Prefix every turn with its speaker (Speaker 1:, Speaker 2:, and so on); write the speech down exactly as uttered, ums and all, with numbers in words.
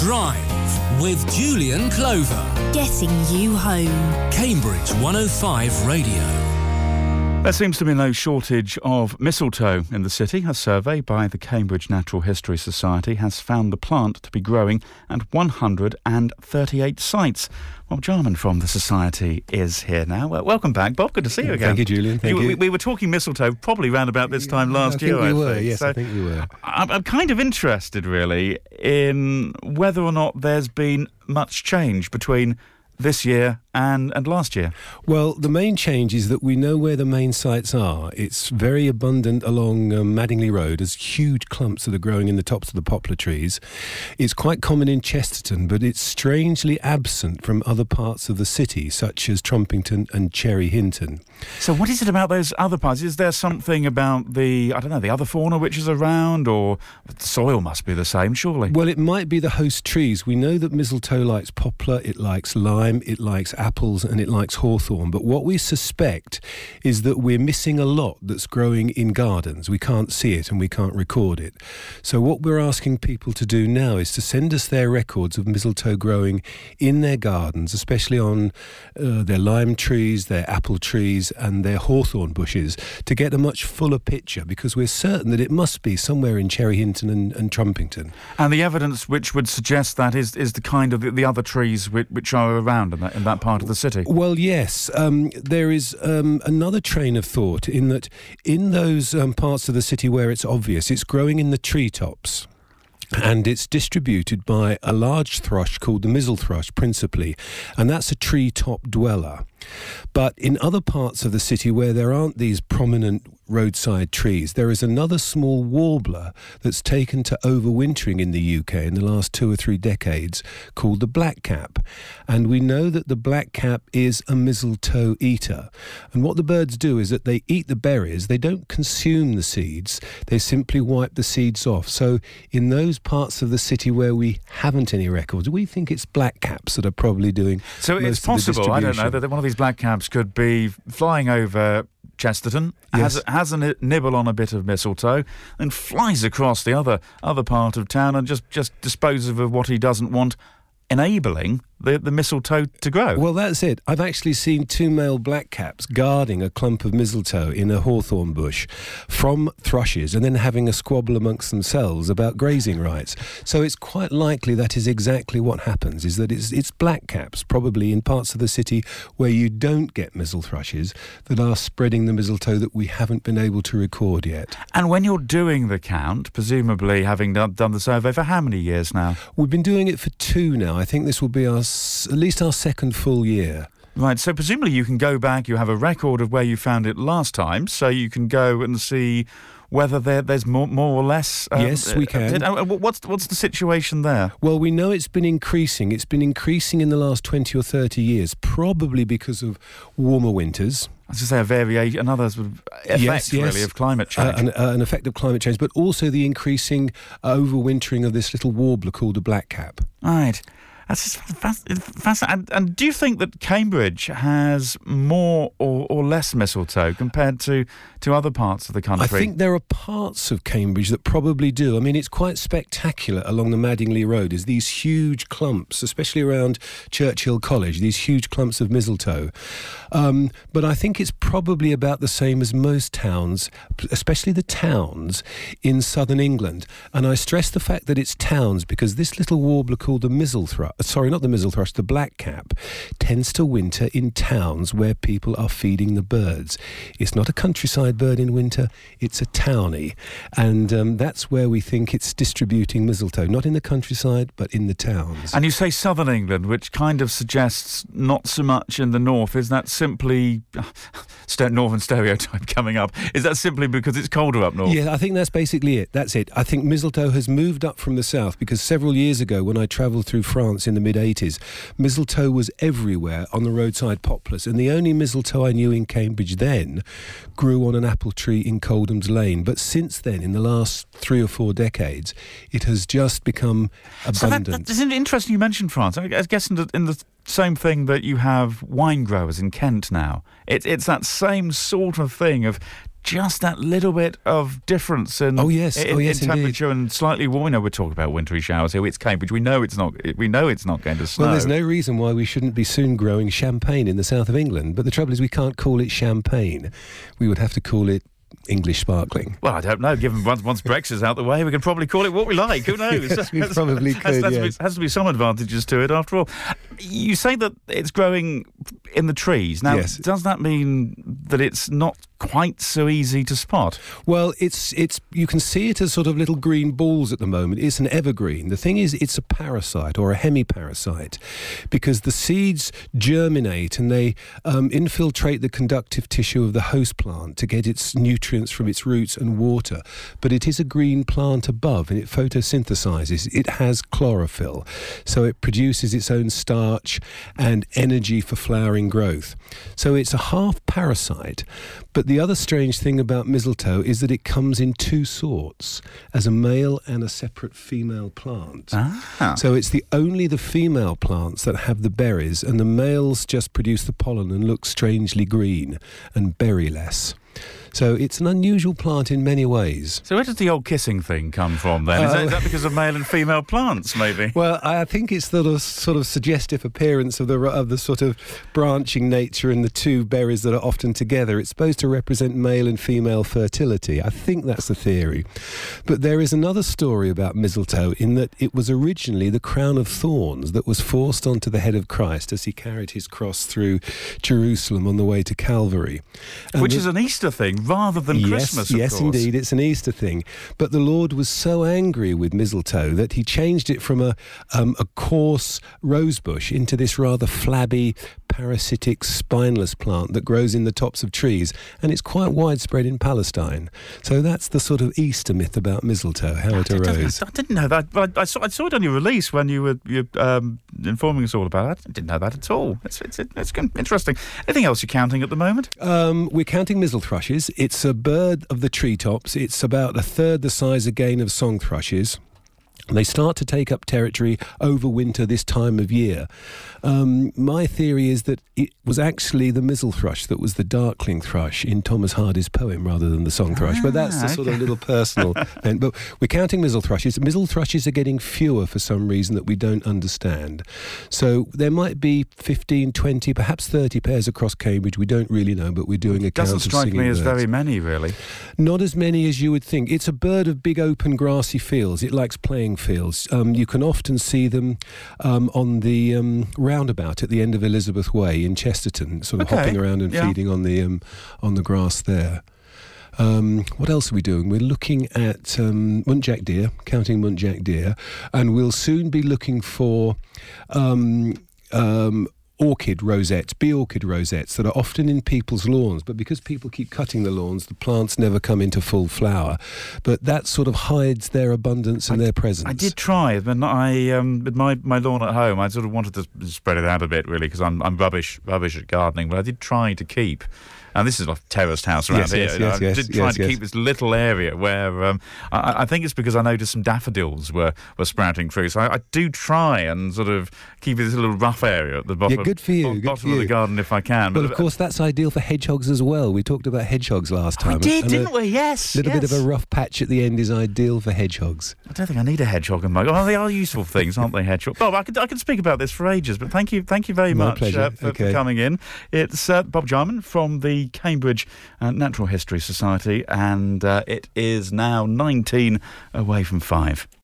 Speaker 1: Drive with Julian Clover.
Speaker 2: Getting you home.
Speaker 1: Cambridge one oh five Radio.
Speaker 3: There seems to be no shortage of mistletoe in the city. A survey by the Cambridge Natural History Society has found the plant to be growing at one hundred thirty-eight sites. Bob Jarman from the Society is here now. Well, welcome back, Bob. Good to see you again.
Speaker 4: Thank you, Julian. Thank you.
Speaker 3: you.
Speaker 4: We,
Speaker 3: we were talking mistletoe probably round about this time last
Speaker 4: I
Speaker 3: year,
Speaker 4: think we
Speaker 3: I
Speaker 4: were,
Speaker 3: think.
Speaker 4: yes,
Speaker 3: so
Speaker 4: I think we were.
Speaker 3: I'm, I'm kind of interested, really, in whether or not there's been much change between this year and, and last year.
Speaker 4: Well, the main change is that we know where the main sites are. It's very abundant along um, Madingley Road. There's huge clumps that are growing in the tops of the poplar trees. It's quite common in Chesterton, but it's strangely absent from other parts of the city, such as Trumpington and Cherry Hinton.
Speaker 3: So what is it about those other parts? Is there something about the, I don't know, the other fauna which is around, or the soil must be the same, surely?
Speaker 4: Well, it might be the host trees. We know that mistletoe likes poplar, it likes lime, it likes apples, and it likes hawthorn. But what we suspect is that we're missing a lot that's growing in gardens. We can't see it and we can't record it. So what we're asking people to do now is to send us their records of mistletoe growing in their gardens, especially on uh, their lime trees, their apple trees, and their hawthorn bushes, to get a much fuller picture, because we're certain that it must be somewhere in Cherry Hinton and, and Trumpington.
Speaker 3: And the evidence which would suggest that is, is the kind of the, the other trees which, which are around in that, in that part of the city.
Speaker 4: Well, yes. Um, there is um, another train of thought in that in those um, parts of the city where it's obvious, it's growing in the treetops. And it's distributed by a large thrush called the missel thrush, principally, and that's a treetop dweller. But in other parts of the city where there aren't these prominent roadside trees, there is another small warbler that's taken to overwintering in the U K in the last two or three decades, called the blackcap. And we know that the blackcap is a mistletoe eater. And what the birds do is that they eat the berries. They don't consume the seeds. They simply wipe the seeds off. So in those parts of the city where we haven't any records, we think it's blackcaps that are probably doing
Speaker 3: So
Speaker 4: most
Speaker 3: it's possible,
Speaker 4: of the
Speaker 3: I don't know, that one of these blackcaps could be flying over Chesterton,
Speaker 4: yes.
Speaker 3: has, has a nibble on a bit of mistletoe, and flies across the other other part of town and just, just disposes of what he doesn't want, enabling the, the mistletoe to grow.
Speaker 4: Well, that's it. I've actually seen two male blackcaps guarding a clump of mistletoe in a hawthorn bush from thrushes and then having a squabble amongst themselves about grazing rights. So it's quite likely that is exactly what happens, is that it's, it's blackcaps, probably in parts of the city where you don't get mistle thrushes, that are spreading the mistletoe that we haven't been able to record yet.
Speaker 3: And when you're doing the count, presumably having done, done the survey for how many years now?
Speaker 4: We've been doing it for two now. I think this will be our at least our second full year.
Speaker 3: Right, so presumably you can go back, you have a record of where you found it last time, so you can go and see whether there, there's more, more or less... Um,
Speaker 4: yes, we can.
Speaker 3: Uh, what's, what's the situation there?
Speaker 4: Well, we know it's been increasing. It's been increasing in the last twenty or thirty years, probably because of warmer winters.
Speaker 3: I was going to say a variation, another sort of effect,
Speaker 4: yes, yes.
Speaker 3: really, of climate change.
Speaker 4: Uh, an, uh, an effect of climate change, but also the increasing overwintering of this little warbler called the blackcap.
Speaker 3: Right. That's just fascinating. And, and do you think that Cambridge has more or, or less mistletoe compared to, to other parts of the country?
Speaker 4: I think there are parts of Cambridge that probably do. I mean, it's quite spectacular along the Madingley Road. Is these huge clumps, especially around Churchill College, these huge clumps of mistletoe. Um, but I think it's probably about the same as most towns, especially the towns in southern England. And I stress the fact that it's towns because this little warbler called the missel thrush, sorry, not the missel thrush, the blackcap, tends to winter in towns where people are feeding the birds. It's not a countryside bird in winter, it's a townie. And um, that's where we think it's distributing mistletoe, not in the countryside, but in the towns.
Speaker 3: And you say southern England, which kind of suggests not so much in the north. Is that simply, northern stereotype coming up, is that simply because it's colder up north?
Speaker 4: Yeah, I think that's basically it. That's it. I think mistletoe has moved up from the south because several years ago when I travelled through France in the mid eighties, mistletoe was everywhere on the roadside poplars, and the only mistletoe I knew in Cambridge then grew on an apple tree in Coldham's Lane. But since then, in the last three or four decades, it has just become abundant.
Speaker 3: So that, that's interesting you mentioned France. I guess in the, in the same thing that you have wine growers in Kent now. It, it's that same sort of thing of just that little bit of difference in,
Speaker 4: oh, yes.
Speaker 3: in,
Speaker 4: oh, yes,
Speaker 3: in temperature
Speaker 4: indeed.
Speaker 3: and slightly warm. We know we're talking about wintry showers here. It's Cambridge. We know it's not. We know it's not going to snow.
Speaker 4: Well, there's no reason why we shouldn't be soon growing champagne in the south of England. But the trouble is, we can't call it champagne. We would have to call it English sparkling.
Speaker 3: Well, I don't know. Given once, once Brexit's out the way, we can probably call it what we like. Who knows?
Speaker 4: Yes, we probably
Speaker 3: has,
Speaker 4: could,
Speaker 3: has,
Speaker 4: yes.
Speaker 3: to be, has to be some advantages to it, after all. You say that it's growing in the trees. Now,
Speaker 4: Yes.
Speaker 3: does that mean that it's not quite so easy to spot?
Speaker 4: Well, it's it's you can see it as sort of little green balls at the moment. It's an evergreen. The thing is, it's a parasite or a hemiparasite, because the seeds germinate and they um, infiltrate the conductive tissue of the host plant to get its nutrients from its roots and water. But it is a green plant above, and it photosynthesizes. It has chlorophyll, so it produces its own starch and energy for flowering growth. So it's a half parasite. But the other strange thing about mistletoe is that it comes in two sorts, as a male and a separate female plant.
Speaker 3: Ah.
Speaker 4: So it's the only the female plants that have the berries, and the males just produce the pollen and look strangely green and berryless. So it's an unusual plant in many ways.
Speaker 3: So where does the old kissing thing come from then? Is,
Speaker 4: Uh,
Speaker 3: that, is that because of male and female plants, maybe?
Speaker 4: Well, I think it's the sort of, sort of suggestive appearance of the of the sort of branching nature in the two berries that are often together. It's supposed to represent male and female fertility. I think that's the theory. But there is another story about mistletoe in that it was originally the crown of thorns that was forced onto the head of Christ as he carried his cross through Jerusalem on the way to Calvary. And
Speaker 3: Which
Speaker 4: the-
Speaker 3: is an Easter thing rather than
Speaker 4: yes,
Speaker 3: Christmas, of
Speaker 4: yes,
Speaker 3: course.
Speaker 4: indeed, it's an Easter thing. But the Lord was so angry with mistletoe that he changed it from a um, a coarse rosebush into this rather flabby, parasitic, spineless plant that grows in the tops of trees, and it's quite widespread in Palestine. So that's the sort of Easter myth about mistletoe, how it
Speaker 3: I didn't-
Speaker 4: arose.
Speaker 3: I didn't know that. But I, I, saw, I saw it on your release when you were you, um, informing us all about it. I didn't know that at all. It's, it's, it's interesting. Anything else you're counting at the moment?
Speaker 4: Um, we're counting mistle thrushes. It's a bird of the treetops. It's about a third the size again of song thrushes. They start to take up territory over winter this time of year. Um, my theory is that it was actually the missel thrush that was the darkling thrush in Thomas Hardy's poem rather than the song thrush. But that's the sort of little personal thing. But we're counting missel thrushes. Missel thrushes are getting fewer for some reason that we don't understand. So there might be fifteen, twenty, perhaps thirty pairs across Cambridge. We don't really know, but we're doing a count of
Speaker 3: Doesn't strike
Speaker 4: singing
Speaker 3: me as
Speaker 4: birds.
Speaker 3: very many, really.
Speaker 4: Not as many as you would think. It's a bird of big open grassy fields. It likes playing fields. Um, you can often see them um, on the um, roundabout at the end of Elizabeth Way in Chesterton, sort of
Speaker 3: Okay.
Speaker 4: hopping around and
Speaker 3: Yeah.
Speaker 4: feeding on the um, on the grass there. Um, what else are we doing? We're looking at um, muntjac deer, counting muntjac deer, and we'll soon be looking for um, um, orchid rosettes, bee orchid rosettes that are often in people's lawns, but because people keep cutting the lawns, the plants never come into full flower. But that sort of hides their abundance and their presence.
Speaker 3: I did try, but not- I um, with my, my lawn at home, I sort of wanted to spread it out a bit, really, because I'm I'm rubbish rubbish at gardening. But I did try to keep. And this is a terraced house around
Speaker 4: Yes,
Speaker 3: here.
Speaker 4: yes, yes,
Speaker 3: I
Speaker 4: yes,
Speaker 3: did try
Speaker 4: yes,
Speaker 3: to
Speaker 4: yes.
Speaker 3: keep this little area where um, I, I think it's because I noticed some daffodils were, were sprouting through. So I, I do try and sort of keep this little rough area at the bottom,
Speaker 4: Yeah, good for you,
Speaker 3: of,
Speaker 4: good
Speaker 3: bottom
Speaker 4: for
Speaker 3: of the
Speaker 4: you.
Speaker 3: garden if I can.
Speaker 4: But of course, that's ideal for hedgehogs as well. We talked about hedgehogs last time.
Speaker 3: we did,
Speaker 4: and
Speaker 3: didn't
Speaker 4: a
Speaker 3: we? Yes.
Speaker 4: little
Speaker 3: yes.
Speaker 4: bit of a rough patch at the end is ideal for hedgehogs.
Speaker 3: I don't think I need a hedgehog in my. Oh, they are useful things, aren't they? Hedgehog. Bob, I could I could speak about this for ages, but thank you, thank you very
Speaker 4: My
Speaker 3: much
Speaker 4: pleasure.
Speaker 3: uh, for,
Speaker 4: Okay.
Speaker 3: for coming in. It's uh, Bob Jarman from the Cambridge uh, Natural History Society, and uh, it is now nineteen away from five.